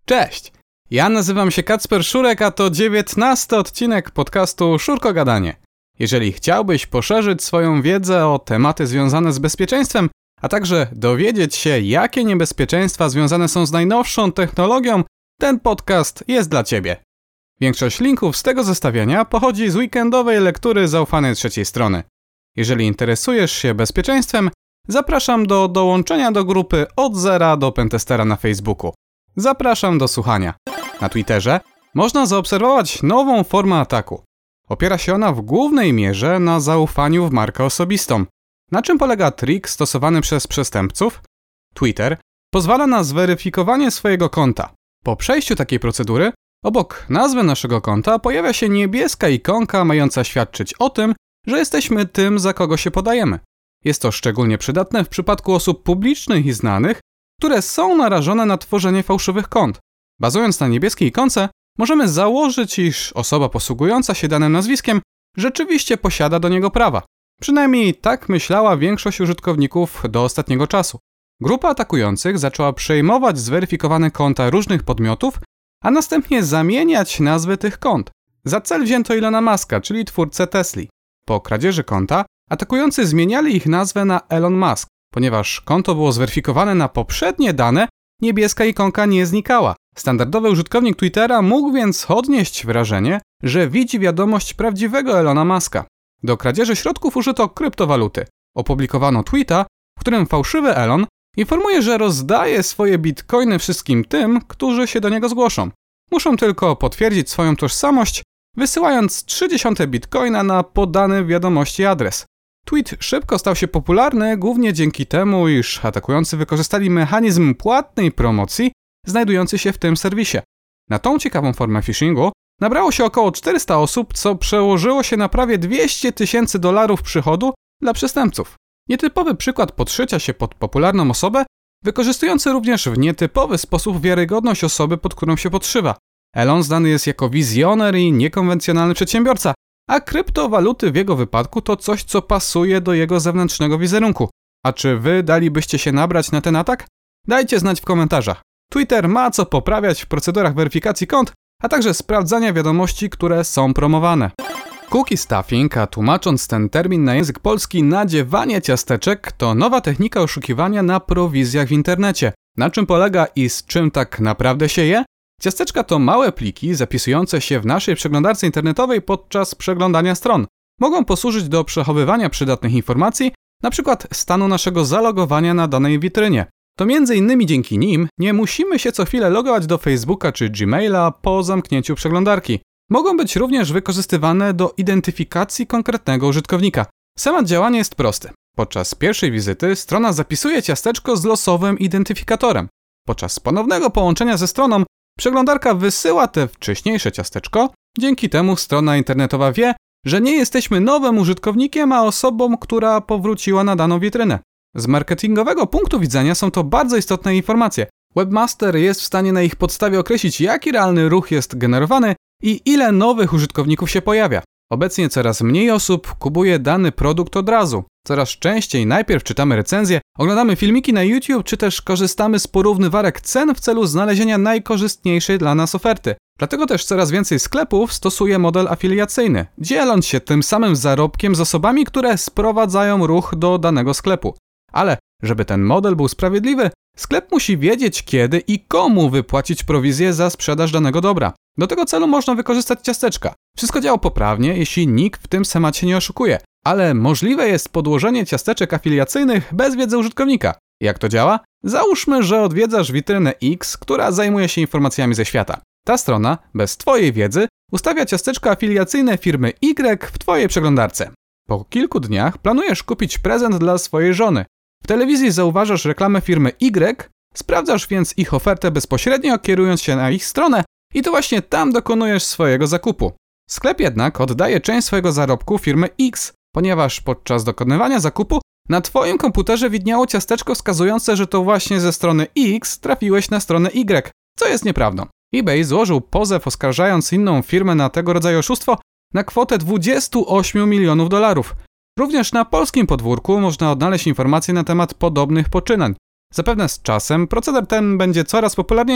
Cześć! Ja nazywam się Kacper Szurek, a to 19. odcinek podcastu Szurko Gadanie. Jeżeli chciałbyś poszerzyć swoją wiedzę o tematy związane z bezpieczeństwem, a także dowiedzieć się, jakie niebezpieczeństwa związane są z najnowszą technologią, ten podcast jest dla Ciebie. Większość linków z tego zestawienia pochodzi z weekendowej lektury zaufanej trzeciej strony. Jeżeli interesujesz się bezpieczeństwem, zapraszam do dołączenia do grupy Od Zera do Pentestera na Facebooku. Zapraszam do słuchania. Na Twitterze można zaobserwować nową formę ataku. Opiera się ona w głównej mierze na zaufaniu w markę osobistą. Na czym polega trik stosowany przez przestępców? Twitter pozwala na zweryfikowanie swojego konta. Po przejściu takiej procedury, obok nazwy naszego konta pojawia się niebieska ikonka mająca świadczyć o tym, że jesteśmy tym, za kogo się podajemy. Jest to szczególnie przydatne w przypadku osób publicznych i znanych, które są narażone na tworzenie fałszywych kont. Bazując na niebieskiej ikonce, możemy założyć, iż osoba posługująca się danym nazwiskiem rzeczywiście posiada do niego prawa. Przynajmniej tak myślała większość użytkowników do ostatniego czasu. Grupa atakujących zaczęła przejmować zweryfikowane konta różnych podmiotów, a następnie zamieniać nazwy tych kont. Za cel wzięto Elona Muska, czyli twórcę Tesli. Po kradzieży konta atakujący zmieniali ich nazwę na Elon Musk. Ponieważ konto było zweryfikowane na poprzednie dane, niebieska ikonka nie znikała. Standardowy użytkownik Twittera mógł więc odnieść wrażenie, że widzi wiadomość prawdziwego Elona Muska. Do kradzieży środków użyto kryptowaluty. Opublikowano tweeta, w którym fałszywy Elon informuje, że rozdaje swoje bitcoiny wszystkim tym, którzy się do niego zgłoszą. Muszą tylko potwierdzić swoją tożsamość, wysyłając 0,3 bitcoina na podany w wiadomości adres. Tweet szybko stał się popularny, głównie dzięki temu, iż atakujący wykorzystali mechanizm płatnej promocji znajdujący się w tym serwisie. Na tą ciekawą formę phishingu nabrało się około 400 osób, co przełożyło się na prawie $200,000 przychodu dla przestępców. Nietypowy przykład podszycia się pod popularną osobę, wykorzystujący również w nietypowy sposób wiarygodność osoby, pod którą się podszywa. Elon znany jest jako wizjoner i niekonwencjonalny przedsiębiorca, a kryptowaluty w jego wypadku to coś, co pasuje do jego zewnętrznego wizerunku. A czy wy dalibyście się nabrać na ten atak? Dajcie znać w komentarzach. Twitter ma co poprawiać w procedurach weryfikacji kont, a także sprawdzania wiadomości, które są promowane. Cookie stuffing, a tłumacząc ten termin na język polski, nadziewanie ciasteczek, to nowa technika oszukiwania na prowizjach w internecie. Na czym polega i z czym tak naprawdę się je? Ciasteczka to małe pliki zapisujące się w naszej przeglądarce internetowej podczas przeglądania stron. Mogą posłużyć do przechowywania przydatnych informacji, np. stanu naszego zalogowania na danej witrynie. To m.in. dzięki nim nie musimy się co chwilę logować do Facebooka czy Gmaila po zamknięciu przeglądarki. Mogą być również wykorzystywane do identyfikacji konkretnego użytkownika. Schemat działania jest prosty. Podczas pierwszej wizyty strona zapisuje ciasteczko z losowym identyfikatorem. Podczas ponownego połączenia ze stroną przeglądarka wysyła te wcześniejsze ciasteczko, dzięki temu strona internetowa wie, że nie jesteśmy nowym użytkownikiem, a osobą, która powróciła na daną witrynę. Z marketingowego punktu widzenia są to bardzo istotne informacje. Webmaster jest w stanie na ich podstawie określić, jaki realny ruch jest generowany i ile nowych użytkowników się pojawia. Obecnie coraz mniej osób kupuje dany produkt od razu. Coraz częściej najpierw czytamy recenzje, oglądamy filmiki na YouTube, czy też korzystamy z porównywarek cen w celu znalezienia najkorzystniejszej dla nas oferty. Dlatego też coraz więcej sklepów stosuje model afiliacyjny, dzieląc się tym samym zarobkiem z osobami, które sprowadzają ruch do danego sklepu. Ale żeby ten model był sprawiedliwy, sklep musi wiedzieć, kiedy i komu wypłacić prowizję za sprzedaż danego dobra. Do tego celu można wykorzystać ciasteczka. Wszystko działa poprawnie, jeśli nikt w tym schemacie nie oszukuje, ale możliwe jest podłożenie ciasteczek afiliacyjnych bez wiedzy użytkownika. Jak to działa? Załóżmy, że odwiedzasz witrynę X, która zajmuje się informacjami ze świata. Ta strona, bez twojej wiedzy, ustawia ciasteczko afiliacyjne firmy Y w twojej przeglądarce. Po kilku dniach planujesz kupić prezent dla swojej żony. W telewizji zauważasz reklamę firmy Y, sprawdzasz więc ich ofertę bezpośrednio, kierując się na ich stronę i to właśnie tam dokonujesz swojego zakupu. Sklep jednak oddaje część swojego zarobku firmy X, ponieważ podczas dokonywania zakupu na twoim komputerze widniało ciasteczko wskazujące, że to właśnie ze strony X trafiłeś na stronę Y, co jest nieprawdą. eBay złożył pozew oskarżając inną firmę na tego rodzaju oszustwo na kwotę $28 milionów. Również na polskim podwórku można odnaleźć informacje na temat podobnych poczynań. Zapewne z czasem proceder ten będzie coraz popularniejszy,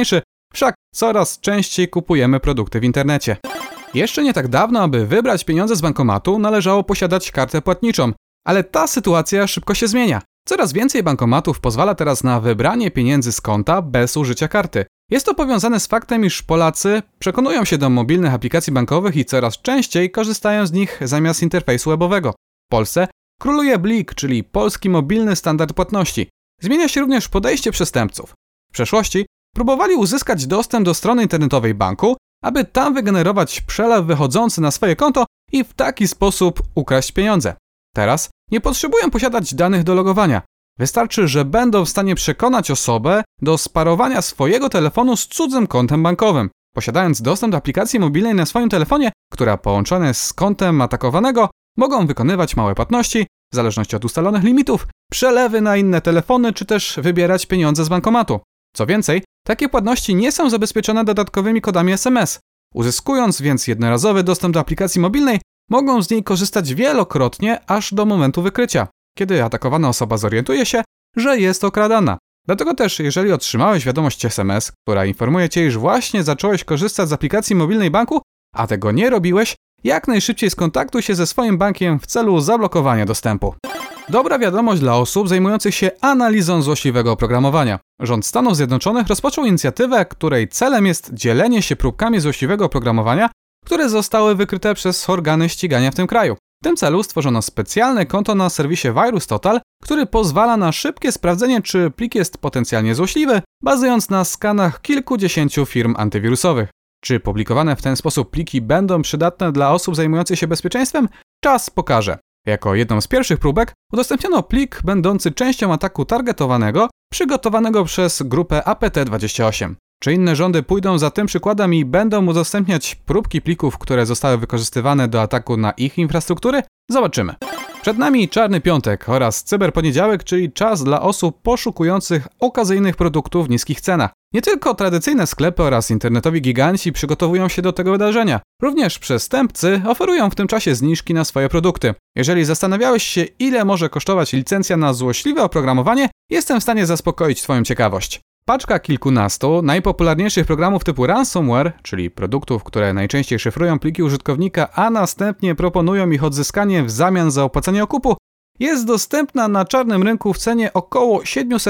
Wszak coraz częściej kupujemy produkty w internecie. Jeszcze nie tak dawno, aby wybrać pieniądze z bankomatu, należało posiadać kartę płatniczą, ale ta sytuacja szybko się zmienia. Coraz więcej bankomatów pozwala teraz na wybranie pieniędzy z konta bez użycia karty. Jest to powiązane z faktem, iż Polacy przekonują się do mobilnych aplikacji bankowych i coraz częściej korzystają z nich zamiast interfejsu webowego. W Polsce króluje BLIK, czyli Polski Mobilny Standard Płatności. Zmienia się również podejście przestępców. W przeszłości próbowali uzyskać dostęp do strony internetowej banku, aby tam wygenerować przelew wychodzący na swoje konto i w taki sposób ukraść pieniądze. Teraz nie potrzebują posiadać danych do logowania. Wystarczy, że będą w stanie przekonać osobę do sparowania swojego telefonu z cudzym kontem bankowym. Posiadając dostęp do aplikacji mobilnej na swoim telefonie, która połączona jest z kontem atakowanego, mogą wykonywać małe płatności, w zależności od ustalonych limitów, przelewy na inne telefony, czy też wybierać pieniądze z bankomatu. Co więcej, takie płatności nie są zabezpieczone dodatkowymi kodami SMS. Uzyskując więc jednorazowy dostęp do aplikacji mobilnej, mogą z niej korzystać wielokrotnie aż do momentu wykrycia, kiedy atakowana osoba zorientuje się, że jest okradana. Dlatego też, jeżeli otrzymałeś wiadomość SMS, która informuje Cię, iż właśnie zacząłeś korzystać z aplikacji mobilnej banku, a tego nie robiłeś, jak najszybciej skontaktuj się ze swoim bankiem w celu zablokowania dostępu. Dobra wiadomość dla osób zajmujących się analizą złośliwego oprogramowania. Rząd Stanów Zjednoczonych rozpoczął inicjatywę, której celem jest dzielenie się próbkami złośliwego oprogramowania, które zostały wykryte przez organy ścigania w tym kraju. W tym celu stworzono specjalne konto na serwisie VirusTotal, który pozwala na szybkie sprawdzenie, czy plik jest potencjalnie złośliwy, bazując na skanach kilkudziesięciu firm antywirusowych. Czy publikowane w ten sposób pliki będą przydatne dla osób zajmujących się bezpieczeństwem? Czas pokaże. Jako jedną z pierwszych próbek udostępniono plik będący częścią ataku targetowanego, przygotowanego przez grupę APT28. Czy inne rządy pójdą za tym przykładem i będą udostępniać próbki plików, które zostały wykorzystywane do ataku na ich infrastruktury? Zobaczymy. Przed nami Czarny Piątek oraz Cyberponiedziałek, czyli czas dla osób poszukujących okazyjnych produktów w niskich cenach. Nie tylko tradycyjne sklepy oraz internetowi giganci przygotowują się do tego wydarzenia. Również przestępcy oferują w tym czasie zniżki na swoje produkty. Jeżeli zastanawiałeś się, ile może kosztować licencja na złośliwe oprogramowanie, jestem w stanie zaspokoić Twoją ciekawość. Paczka kilkunastu najpopularniejszych programów typu ransomware, czyli produktów, które najczęściej szyfrują pliki użytkownika, a następnie proponują ich odzyskanie w zamian za opłacenie okupu, jest dostępna na czarnym rynku w cenie około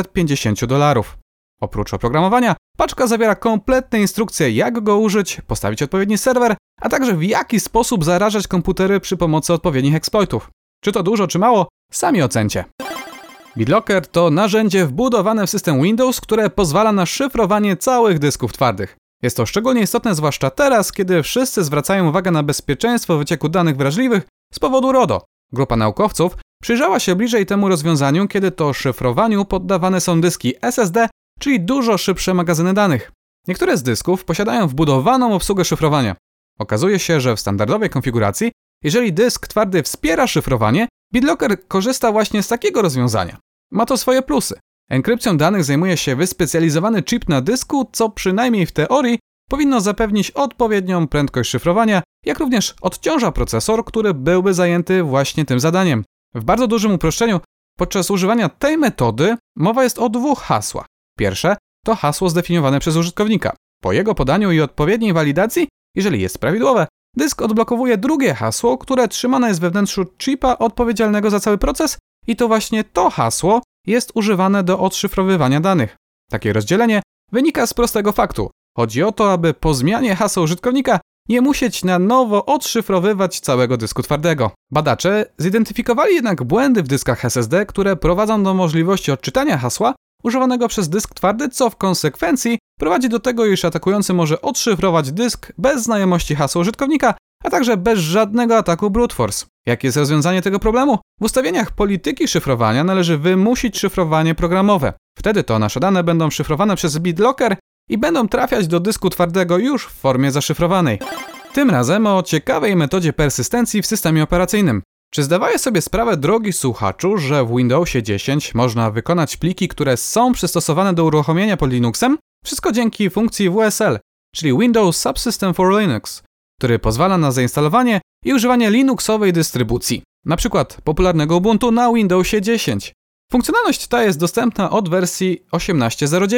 $750. Oprócz oprogramowania, paczka zawiera kompletne instrukcje, jak go użyć, postawić odpowiedni serwer, a także w jaki sposób zarażać komputery przy pomocy odpowiednich exploitów. Czy to dużo, czy mało? Sami ocencie. BitLocker to narzędzie wbudowane w system Windows, które pozwala na szyfrowanie całych dysków twardych. Jest to szczególnie istotne zwłaszcza teraz, kiedy wszyscy zwracają uwagę na bezpieczeństwo wycieku danych wrażliwych z powodu RODO. Grupa naukowców przyjrzała się bliżej temu rozwiązaniu, kiedy to szyfrowaniu poddawane są dyski SSD, czyli dużo szybsze magazyny danych. Niektóre z dysków posiadają wbudowaną obsługę szyfrowania. Okazuje się, że w standardowej konfiguracji, jeżeli dysk twardy wspiera szyfrowanie, BitLocker korzysta właśnie z takiego rozwiązania. Ma to swoje plusy. Enkrypcją danych zajmuje się wyspecjalizowany chip na dysku, co przynajmniej w teorii powinno zapewnić odpowiednią prędkość szyfrowania, jak również odciąża procesor, który byłby zajęty właśnie tym zadaniem. W bardzo dużym uproszczeniu, podczas używania tej metody mowa jest o dwóch hasłach. Pierwsze to hasło zdefiniowane przez użytkownika. Po jego podaniu i odpowiedniej walidacji, jeżeli jest prawidłowe, dysk odblokowuje drugie hasło, które trzymane jest we wnętrzu chipa odpowiedzialnego za cały proces i to właśnie to hasło jest używane do odszyfrowywania danych. Takie rozdzielenie wynika z prostego faktu. Chodzi o to, aby po zmianie hasła użytkownika nie musieć na nowo odszyfrowywać całego dysku twardego. Badacze zidentyfikowali jednak błędy w dyskach SSD, które prowadzą do możliwości odczytania hasła używanego przez dysk twardy, co w konsekwencji prowadzi do tego, iż atakujący może odszyfrować dysk bez znajomości hasła użytkownika, a także bez żadnego ataku brute force. Jakie jest rozwiązanie tego problemu? W ustawieniach polityki szyfrowania należy wymusić szyfrowanie programowe. Wtedy to nasze dane będą szyfrowane przez BitLocker i będą trafiać do dysku twardego już w formie zaszyfrowanej. Tym razem o ciekawej metodzie persystencji w systemie operacyjnym. Czy zdawałeś sobie sprawę, drogi słuchaczu, że w Windowsie 10 można wykonać pliki, które są przystosowane do uruchomienia pod Linuxem? Wszystko dzięki funkcji WSL, czyli Windows Subsystem for Linux, który pozwala na zainstalowanie i używanie Linuxowej dystrybucji, np. popularnego Ubuntu na Windowsie 10. Funkcjonalność ta jest dostępna od wersji 18.09,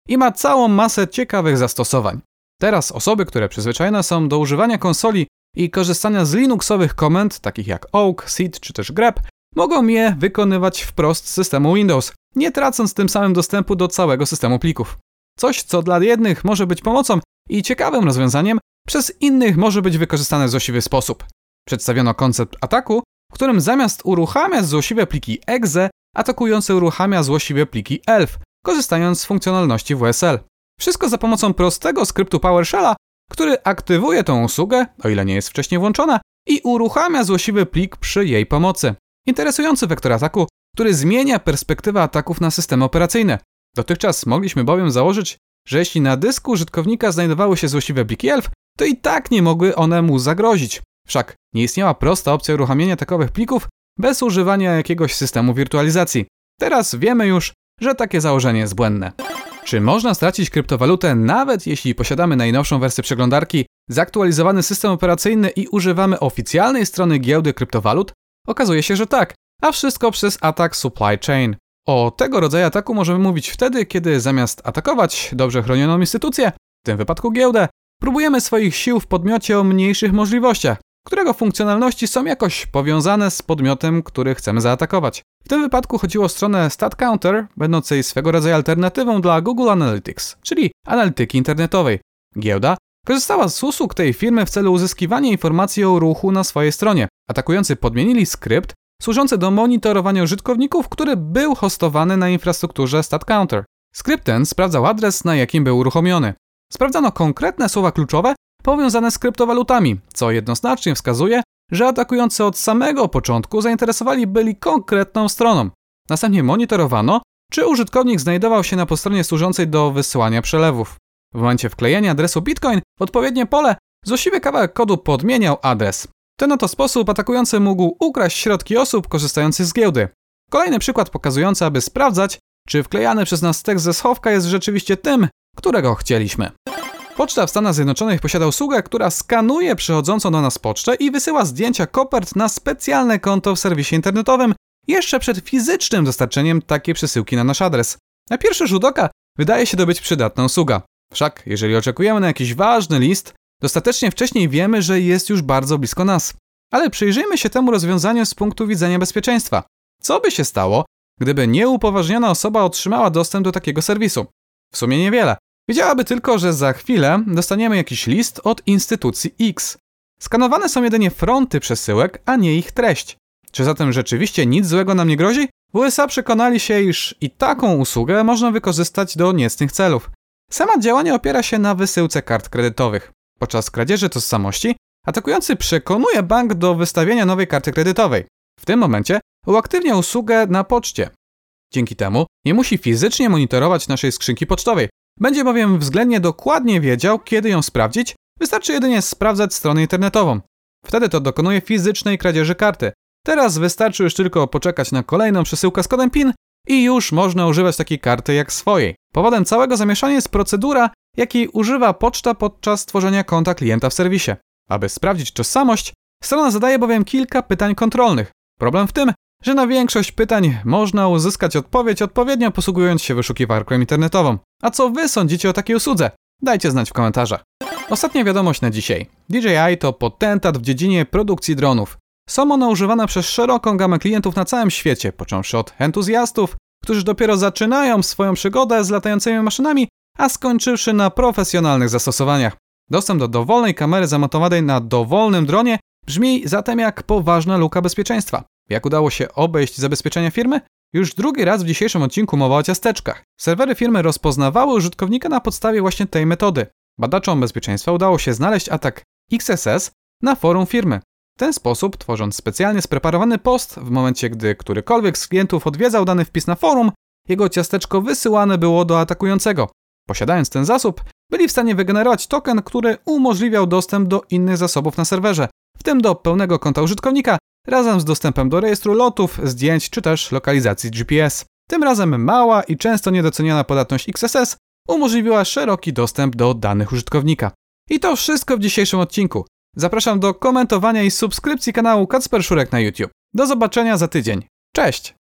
i ma całą masę ciekawych zastosowań. Teraz osoby, które przyzwyczajone są do używania konsoli i korzystania z linuxowych komend, takich jak awk, seed czy też grep, mogą je wykonywać wprost z systemu Windows, nie tracąc tym samym dostępu do całego systemu plików. Coś, co dla jednych może być pomocą i ciekawym rozwiązaniem, przez innych może być wykorzystane w złośliwy sposób. Przedstawiono koncept ataku, w którym zamiast uruchamiać złośliwe pliki exe, atakujący uruchamia złośliwe pliki elf, korzystając z funkcjonalności WSL. Wszystko za pomocą prostego skryptu PowerShella, który aktywuje tą usługę, o ile nie jest wcześniej włączona, i uruchamia złośliwy plik przy jej pomocy. Interesujący wektor ataku, który zmienia perspektywę ataków na systemy operacyjne. Dotychczas mogliśmy bowiem założyć, że jeśli na dysku użytkownika znajdowały się złośliwe pliki elf, to i tak nie mogły one mu zagrozić. Wszak nie istniała prosta opcja uruchamiania takowych plików bez używania jakiegoś systemu wirtualizacji. Teraz wiemy już, że takie założenie jest błędne. Czy można stracić kryptowalutę nawet jeśli posiadamy najnowszą wersję przeglądarki, zaktualizowany system operacyjny i używamy oficjalnej strony giełdy kryptowalut? Okazuje się, że tak, a wszystko przez atak supply chain. O tego rodzaju ataku możemy mówić wtedy, kiedy zamiast atakować dobrze chronioną instytucję, w tym wypadku giełdę, próbujemy swoich sił w podmiocie o mniejszych możliwościach, którego funkcjonalności są jakoś powiązane z podmiotem, który chcemy zaatakować. W tym wypadku chodziło o stronę StatCounter, będącej swego rodzaju alternatywą dla Google Analytics, czyli analityki internetowej. Giełda korzystała z usług tej firmy w celu uzyskiwania informacji o ruchu na swojej stronie. Atakujący podmienili skrypt służący do monitorowania użytkowników, który był hostowany na infrastrukturze StatCounter. Skrypt ten sprawdzał adres, na jakim był uruchomiony. Sprawdzano konkretne słowa kluczowe powiązane z kryptowalutami, co jednoznacznie wskazuje, że atakujący od samego początku zainteresowani byli konkretną stroną. Następnie monitorowano, czy użytkownik znajdował się na podstronie służącej do wysyłania przelewów. W momencie wklejenia adresu Bitcoin w odpowiednie pole, złośliwy kawałek kodu podmieniał adres. W ten oto sposób atakujący mógł ukraść środki osób korzystających z giełdy. Kolejny przykład pokazujący, aby sprawdzać, czy wklejany przez nas tekst ze schowka jest rzeczywiście tym, którego chcieliśmy. Poczta w Stanach Zjednoczonych posiada usługę, która skanuje przychodzącą do nas pocztę i wysyła zdjęcia kopert na specjalne konto w serwisie internetowym jeszcze przed fizycznym dostarczeniem takiej przesyłki na nasz adres. Na pierwszy rzut oka wydaje się to być przydatna usługa. Wszak jeżeli oczekujemy na jakiś ważny list, dostatecznie wcześniej wiemy, że jest już bardzo blisko nas. Ale przyjrzyjmy się temu rozwiązaniu z punktu widzenia bezpieczeństwa. Co by się stało, gdyby nieupoważniona osoba otrzymała dostęp do takiego serwisu? W sumie niewiele. Wiedziałaby tylko, że za chwilę dostaniemy jakiś list od instytucji X. Skanowane są jedynie fronty przesyłek, a nie ich treść. Czy zatem rzeczywiście nic złego nam nie grozi? W USA przekonali się, iż i taką usługę można wykorzystać do niecnych celów. Sama działanie opiera się na wysyłce kart kredytowych. Podczas kradzieży tożsamości atakujący przekonuje bank do wystawienia nowej karty kredytowej. W tym momencie uaktywnia usługę na poczcie. Dzięki temu nie musi fizycznie monitorować naszej skrzynki pocztowej. Będzie bowiem względnie dokładnie wiedział, kiedy ją sprawdzić, wystarczy jedynie sprawdzać stronę internetową. Wtedy to dokonuje fizycznej kradzieży karty. Teraz wystarczy już tylko poczekać na kolejną przesyłkę z kodem PIN i już można używać takiej karty jak swojej. Powodem całego zamieszania jest procedura, jakiej używa poczta podczas tworzenia konta klienta w serwisie. Aby sprawdzić tożsamość, strona zadaje bowiem kilka pytań kontrolnych. Problem w tym, że na większość pytań można uzyskać odpowiedź odpowiednio posługując się wyszukiwarką internetową. A co wy sądzicie o takiej usłudze? Dajcie znać w komentarzach. Ostatnia wiadomość na dzisiaj. DJI to potentat w dziedzinie produkcji dronów. Są one używane przez szeroką gamę klientów na całym świecie, począwszy od entuzjastów, którzy dopiero zaczynają swoją przygodę z latającymi maszynami, a skończywszy na profesjonalnych zastosowaniach. Dostęp do dowolnej kamery zamontowanej na dowolnym dronie brzmi zatem jak poważna luka bezpieczeństwa. Jak udało się obejść zabezpieczenia firmy? Już drugi raz w dzisiejszym odcinku mowa o ciasteczkach. Serwery firmy rozpoznawały użytkownika na podstawie właśnie tej metody. Badaczom bezpieczeństwa udało się znaleźć atak XSS na forum firmy. W ten sposób, tworząc specjalnie spreparowany post, w momencie gdy którykolwiek z klientów odwiedzał dany wpis na forum, jego ciasteczko wysyłane było do atakującego. Posiadając ten zasób, byli w stanie wygenerować token, który umożliwiał dostęp do innych zasobów na serwerze, w tym do pełnego konta użytkownika, razem z dostępem do rejestru lotów, zdjęć czy też lokalizacji GPS. Tym razem mała i często niedoceniana podatność XSS umożliwiła szeroki dostęp do danych użytkownika. I to wszystko w dzisiejszym odcinku. Zapraszam do komentowania i subskrypcji kanału Kacper Szurek na YouTube. Do zobaczenia za tydzień. Cześć!